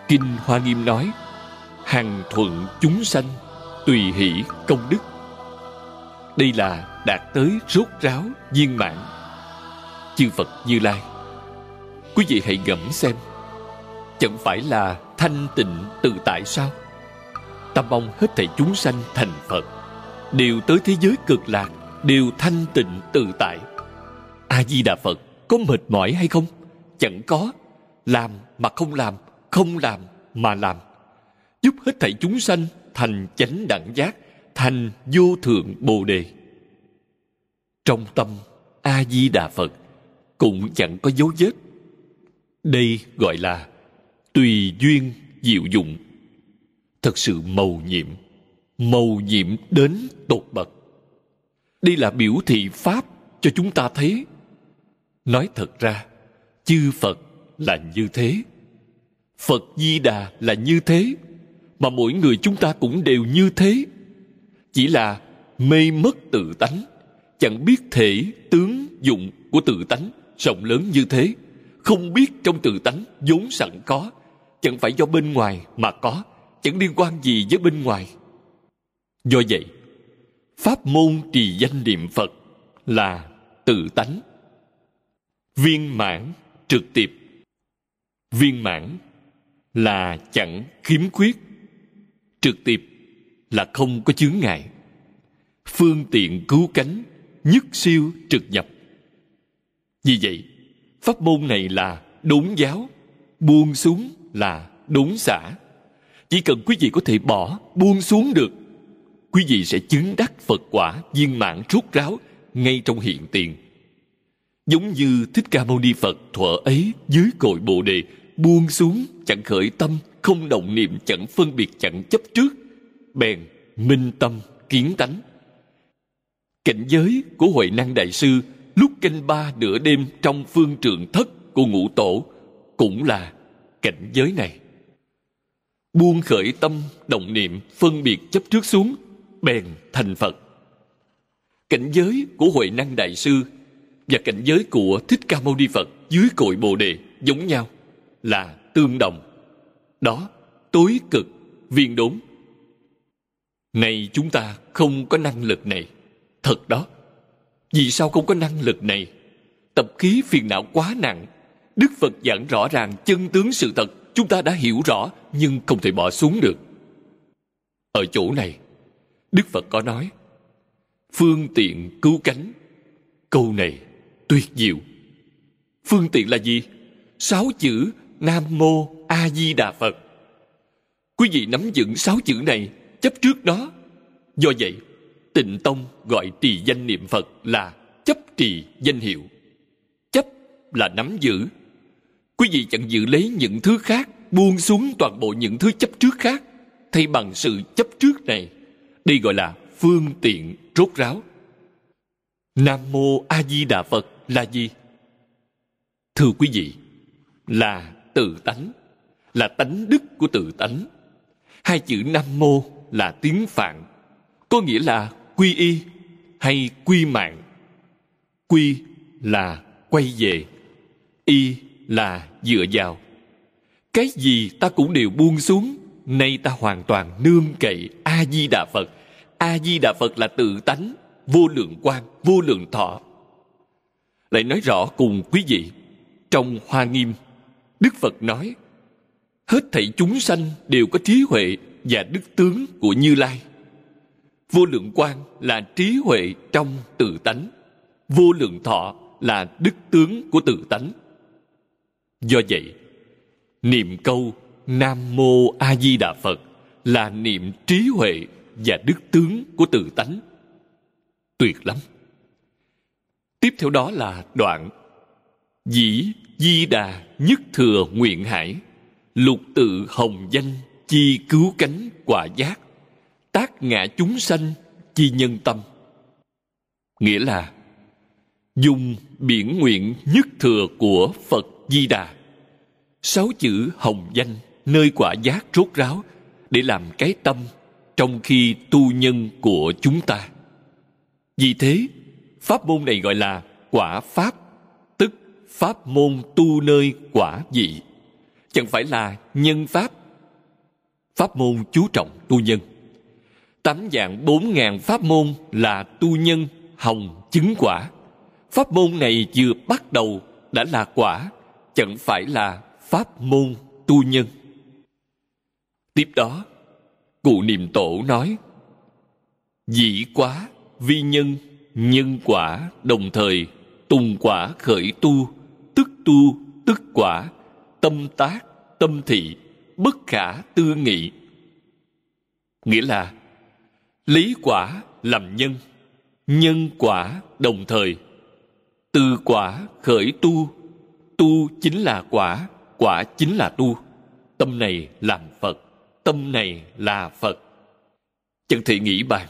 Kinh Hoa Nghiêm nói: hằng thuận chúng sanh, tùy hỷ công đức. Đây là đạt tới rốt ráo viên mãn. Chư Phật Như Lai, quý vị hãy ngẫm xem, chẳng phải là thanh tịnh tự tại sao? Ta mong hết thảy chúng sanh thành Phật, đều tới thế giới cực lạc, đều thanh tịnh tự tại. A Di Đà Phật có mệt mỏi hay không? Chẳng có. Làm mà không làm, không làm mà làm, giúp hết thảy chúng sanh thành chánh đẳng giác, thành vô thượng Bồ Đề. Trong tâm A Di Đà Phật cũng chẳng có dấu vết. Đây gọi là tùy duyên diệu dụng, thật sự mầu nhiệm đến tột bậc. Đây là biểu thị pháp cho chúng ta thấy. Nói thật ra, chư Phật là như thế, Phật Di Đà là như thế, mà mỗi người chúng ta cũng đều như thế. Chỉ là mê mất tự tánh, chẳng biết thể tướng dụng của tự tánh rộng lớn như thế, không biết trong tự tánh vốn sẵn có, chẳng phải do bên ngoài mà có, chẳng liên quan gì với bên ngoài. Do vậy, pháp môn trì danh niệm Phật là tự tánh, viên mãn trực tiếp. Viên mãn là chẳng khiếm khuyết, trực tiếp là không có chướng ngại, phương tiện cứu cánh, nhất siêu trực nhập. Vì vậy, pháp môn này là đốn giáo, buông xuống là đốn xả. Chỉ cần quý vị có thể bỏ, buông xuống được, quý vị sẽ chứng đắc Phật quả viên mãn rốt ráo ngay trong hiện tiền. Giống như Thích Ca Mâu Ni Phật thuở ấy dưới cội Bồ Đề, buông xuống, chẳng khởi tâm, không động niệm, chẳng phân biệt, chẳng chấp trước, bèn minh tâm kiến tánh. Cảnh giới của Huệ Năng Đại Sư lúc canh ba nửa đêm trong phương trượng thất của Ngũ Tổ cũng là cảnh giới này. Buông khởi tâm, động niệm, phân biệt, chấp trước xuống, bèn thành Phật. Cảnh giới của Huệ Năng Đại Sư và cảnh giới của Thích Ca Mâu Ni Phật dưới cội Bồ Đề giống nhau, là tương đồng. Đó, tối cực, viên đốn. Này chúng ta không có năng lực này. Thật đó. Vì sao không có năng lực này? Tập khí phiền não quá nặng. Đức Phật giảng rõ ràng chân tướng sự thật, chúng ta đã hiểu rõ, nhưng không thể bỏ xuống được. Ở chỗ này, Đức Phật có nói: phương tiện cứu cánh. Câu này tuyệt diệu. Phương tiện là gì? 6 chữ Nam Mô A Di Đà Phật. Quý vị nắm vững 6 chữ này, chấp trước nó. Do vậy, Tịnh Tông gọi trì danh niệm Phật là chấp trì danh hiệu. Chấp là nắm giữ. Quý vị chẳng giữ lấy những thứ khác, buông xuống toàn bộ những thứ chấp trước khác, thay bằng sự chấp trước này. Đây gọi là phương tiện rốt ráo. Nam Mô A Di Đà Phật là gì? Thưa quý vị, là tự tánh, là tánh đức của tự tánh. 2 chữ Nam Mô là tiếng Phạn, có nghĩa là quy y hay quy mạng. Quy là quay về, y là dựa vào. Cái gì ta cũng đều buông xuống, nay ta hoàn toàn nương cậy A Di Đà Phật. A Di Đà Phật là tự tánh, vô lượng quang, vô lượng thọ. Lại nói rõ cùng quý vị, trong Hoa Nghiêm, Đức Phật nói: hết thảy chúng sanh đều có trí huệ và đức tướng của Như Lai. Vô lượng quang là trí huệ trong tự tánh, vô lượng thọ là đức tướng của tự tánh. Do vậy, niệm câu Nam Mô A Di Đà Phật là niệm trí huệ và đức tướng của tự tánh. Tuyệt lắm. Tiếp theo đó là đoạn: dĩ Di Đà nhất thừa nguyện hải, lục tự hồng danh chi cứu cánh quả giác, tác ngã chúng sanh chi nhân tâm. Nghĩa là dùng biển nguyện nhất thừa của Phật Di Đà, 6 chữ hồng danh nơi quả giác rốt ráo để làm cái tâm trong khi tu nhân của chúng ta. Vì thế, pháp môn này gọi là quả pháp, tức pháp môn tu nơi quả vị, chẳng phải là nhân pháp Pháp môn chú trọng tu nhân. 8 vạn 4 ngàn pháp môn là tu nhân hồng chứng quả. Pháp môn này vừa bắt đầu đã là quả, chẳng phải là pháp môn tu nhân. Tiếp đó, Cụ Niệm Tổ nói: dĩ quá vi nhân, nhân quả đồng thời, tùng quả khởi tu, tức quả, tâm tác, tâm thị, bất khả tư nghị. Nghĩa là lấy quả làm nhân, nhân quả đồng thời, từ quả khởi tu, tu chính là quả, quả chính là tu. Tâm này làm Phật, tâm này là Phật. Chẳng thể nghĩ bàn.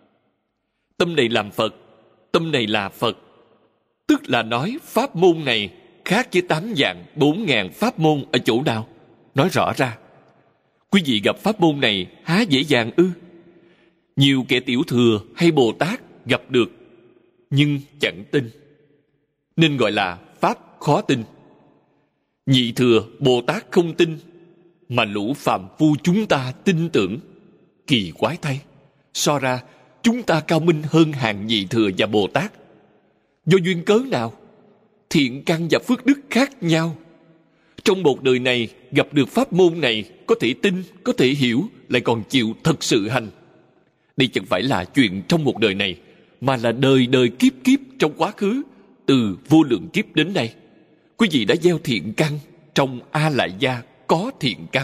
Tâm này làm Phật, tâm này là Phật, tức là nói pháp môn này khác với 8 vạn 4 ngàn pháp môn ở chỗ nào? Nói rõ ra. Quý vị gặp pháp môn này há dễ dàng ư? Nhiều kẻ tiểu thừa hay Bồ Tát gặp được, nhưng chẳng tin, nên gọi là pháp khó tin. Nhị thừa Bồ Tát không tin, mà lũ phàm phu chúng ta tin tưởng. Kỳ quái thay, so ra chúng ta cao minh hơn hàng nhị thừa và Bồ Tát. Do duyên cớ nào? Thiện căn và phước đức khác nhau. Trong một đời này gặp được pháp môn này, có thể tin, có thể hiểu, lại còn chịu thật sự hành. Đây chẳng phải là chuyện trong một đời này, mà là đời đời kiếp kiếp trong quá khứ, từ vô lượng kiếp đến nay. Quý vị đã gieo thiện căn, trong A Lại Gia có thiện căn.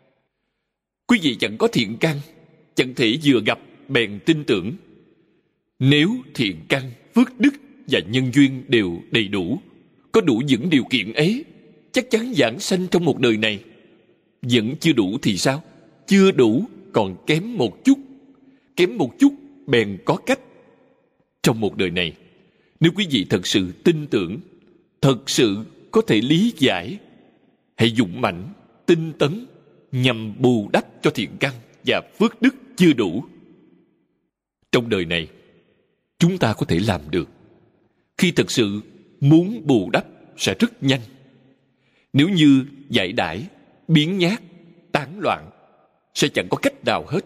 Quý vị chẳng có thiện căn, chẳng thể vừa gặp bèn tin tưởng. Nếu thiện căn, phước đức và nhân duyên đều đầy đủ, có đủ những điều kiện ấy, chắc chắn giảng sanh trong một đời này. Vẫn chưa đủ thì sao? Chưa đủ, còn kém một chút. Kém một chút bèn có cách. Trong một đời này, nếu quý vị thật sự tin tưởng, thật sự có thể lý giải, hãy dũng mãnh, tinh tấn, nhằm bù đắp cho thiện căn và phước đức chưa đủ. Trong đời này, chúng ta có thể làm được. Khi thật sự muốn bù đắp sẽ rất nhanh. Nếu như giải đãi, biếng nhác, tán loạn, sẽ chẳng có cách nào hết.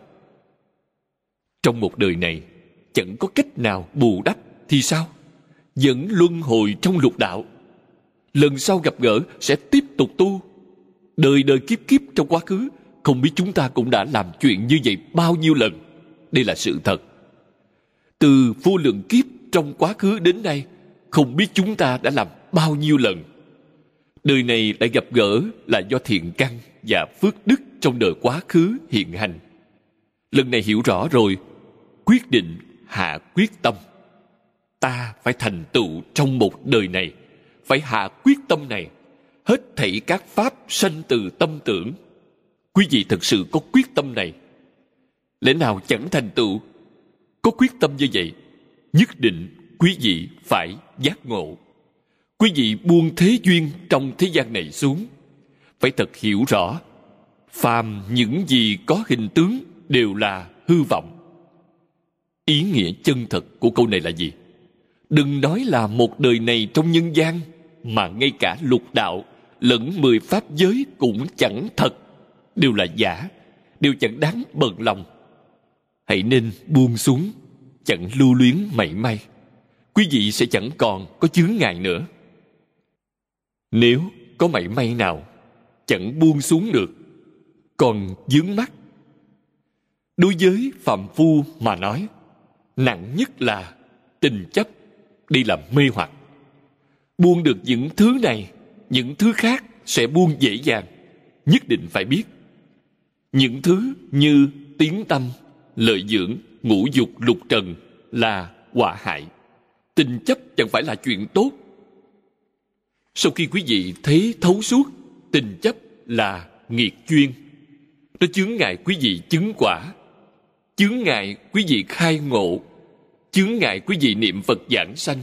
Trong một đời này, chẳng có cách nào bù đắp thì sao? Vẫn luân hồi trong lục đạo. Lần sau gặp gỡ sẽ tiếp tục tu. Đời đời kiếp kiếp trong quá khứ, không biết chúng ta cũng đã làm chuyện như vậy bao nhiêu lần. Đây là sự thật. Từ vô lượng kiếp trong quá khứ đến nay, không biết chúng ta đã làm bao nhiêu lần. Đời này lại gặp gỡ là do thiện căn và phước đức trong đời quá khứ hiện hành. Lần này hiểu rõ rồi, quyết định hạ quyết tâm. Ta phải thành tựu trong một đời này, phải hạ quyết tâm này. Hết thảy các pháp sanh từ tâm tưởng. Quý vị thật sự có quyết tâm này, lẽ nào chẳng thành tựu? Có quyết tâm như vậy, nhất định quý vị phải giác ngộ. Quý vị buông thế duyên trong thế gian này xuống, phải thật hiểu rõ, phàm những gì có hình tướng đều là hư vọng. Ý nghĩa chân thật của câu này là gì? Đừng nói là một đời này trong nhân gian, mà ngay cả lục đạo lẫn 10 pháp giới cũng chẳng thật, đều là giả, đều chẳng đáng bận lòng. Hãy nên buông xuống, chẳng lưu luyến mảy may. Quý vị sẽ chẳng còn có chướng ngại nữa. Nếu có mảy may nào chẳng buông xuống được, còn vướng mắc. Đối với phàm phu mà nói, nặng nhất là tình chấp, đi làm mê hoặc. Buông được những thứ này, những thứ khác sẽ buông dễ dàng. Nhất định phải biết, những thứ như tiếng tăm, lợi dưỡng, ngũ dục lục trần là họa hại. Tình chấp chẳng phải là chuyện tốt. Sau khi quý vị thấy thấu suốt, tình chấp là nghiệt duyên. Nó chướng ngại quý vị chứng quả, chướng ngại quý vị khai ngộ, chướng ngại quý vị niệm Phật giảng sanh.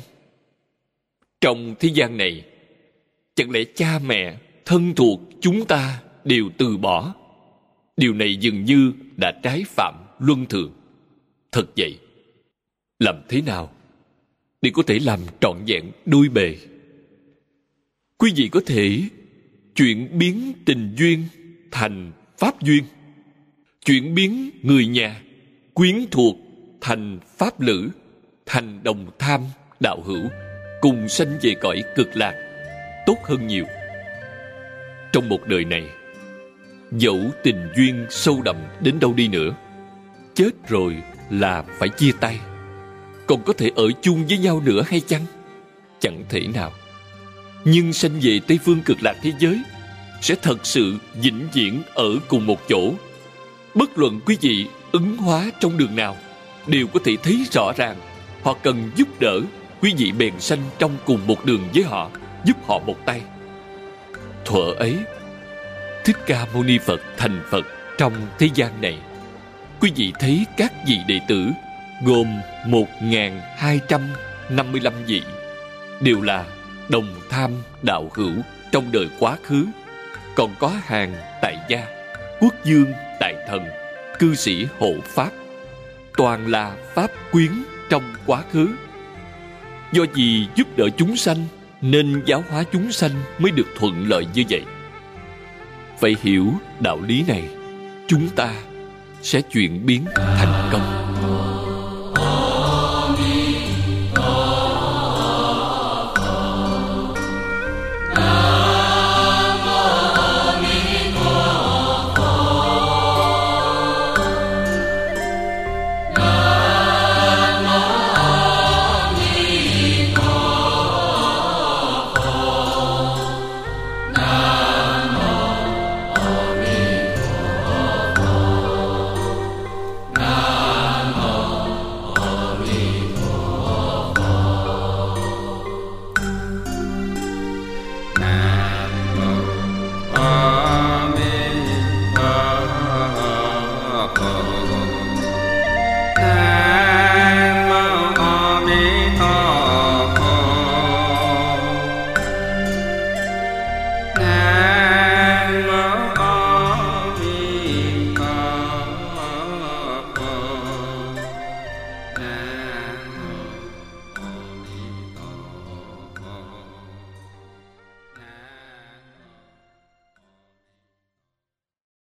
Trong thế gian này, chẳng lẽ cha mẹ, thân thuộc chúng ta đều từ bỏ? Điều này dường như đã trái phạm luân thường. Thật vậy, làm thế nào để có thể làm trọn vẹn đôi bề? Quý vị có thể chuyển biến tình duyên thành pháp duyên. chuyển biến người nhà, quyến thuộc thành pháp lữ, thành đồng tham, đạo hữu, cùng sanh về cõi cực lạc, tốt hơn nhiều. Trong một đời này, dẫu tình duyên sâu đậm đến đâu đi nữa, chết rồi là phải chia tay. Còn có thể ở chung với nhau nữa hay chăng? Chẳng thể nào. Nhưng sanh về Tây Phương cực lạc thế giới sẽ thật sự vĩnh viễn ở cùng một chỗ. Bất luận quý vị ứng hóa trong đường nào, đều có thể thấy rõ ràng họ cần giúp đỡ, quý vị bèn sanh trong cùng một đường với họ, giúp họ một tay. Thuở ấy, Thích Ca Mâu Ni Phật thành Phật trong thế gian này, quý vị thấy các vị đệ tử gồm 1255 vị, đều là đồng tham đạo hữu trong đời quá khứ. Còn có hàng tại gia, quốc vương, đại thần, cư sĩ hộ pháp, toàn là pháp quyến trong quá khứ. Do vì giúp đỡ chúng sanh nên giáo hóa chúng sanh mới được thuận lợi như vậy. Phải hiểu đạo lý này, chúng ta sẽ chuyển biến.